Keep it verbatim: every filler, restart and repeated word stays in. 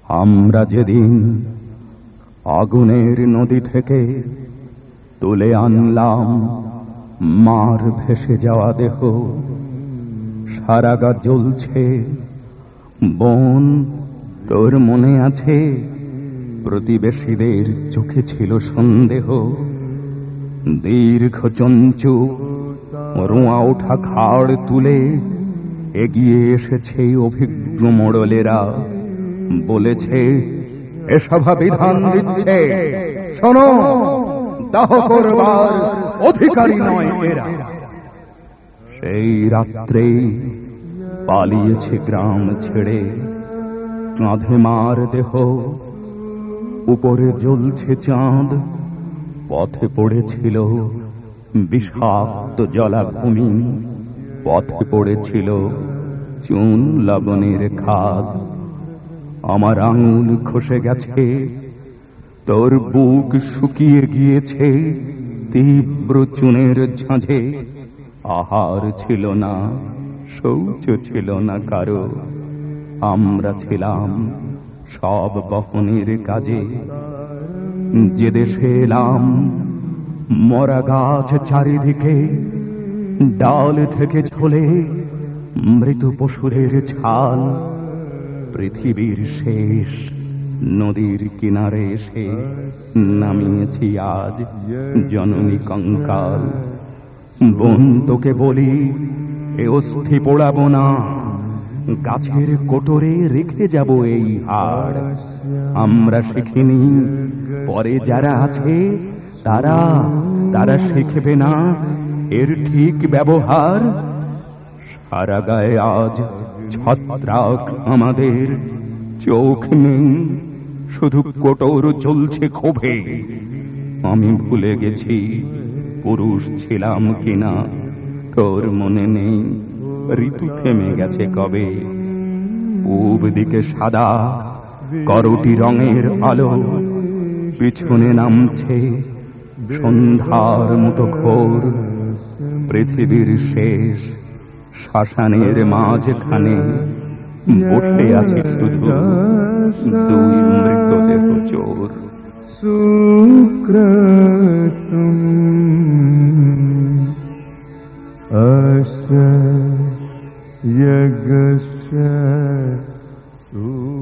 আমরা যেদিন আগুনের নদী থেকে তুলে আনলাম মার ভেসে যাওয়া দেহ, সারা গা জ্বলছে। বোন, তোর মনে আছে প্রতিবেশীদের চোখে ছিল সন্দেহ? দীর্ঘ চঞ্চু রোঁয়া ওঠা ঘাড় তুলে এগিয়ে এসেছে অভিজ্ঞ মোড়লেরা, বলেছে এ সভা বিধান দিচ্ছে, শোনো, দাহ করবার অধিকারী নয় এরা। সেই রাত্রে পালিয়েছে গ্রাম ছেড়ে, কাঁধে মার দেহ, উপরে জ্বলছে চাঁদ। পথে পড়েছিল বিষাক্ত জলাভূমি, পথে পড়েছিল চুন লবণের খাদ। আমার আঙুল খসে গেছে, তোর বুক শুকিয়ে গিয়েছে তীব্র চুনের ঝাঁঝে। আহার ছিল না, শৌচ ছিল না কারো, আমরা ছিলাম সব বহনের কাজে। যে দেশে এলাম মরা গাছ চারিদিকে, ডাল থেকে ঝোলে মৃত পশুরের ছাল। পৃথিবীর শেষ নদীর কিনারে এসে নামিয়েছি আজ জননী কঙ্কাল। বোন, তোকে বলি এ অস্থি পোড়াবো না, গাছের কোটরে রেখে যাব এই হাড়। আমরা শিখিনি, পরে যারা আছে তারা তারা শিখবে না এর ঠিক ব্যবহার। সারা গায়ে আজ ছত্রাক আমাদের, চোখ নেই, শুধু কোটর জ্বলছে ক্ষোভে। আমি ভুলে গেছি পুরুষ ছিলাম কিনা, তোর মনে নেই ঋতু থেমে গেছে কবে। পূব দিকে সাদা করটি রঙের আলো, পিছনে নামছে সন্ধ্যার মতো ঘোর। পৃথিবীর শেষ শ্মশানের মাঝখানে বসে আছে শুধু দুই মৃতদেহ চোর। সুক্রতুম অস্য যজ্ঞস্য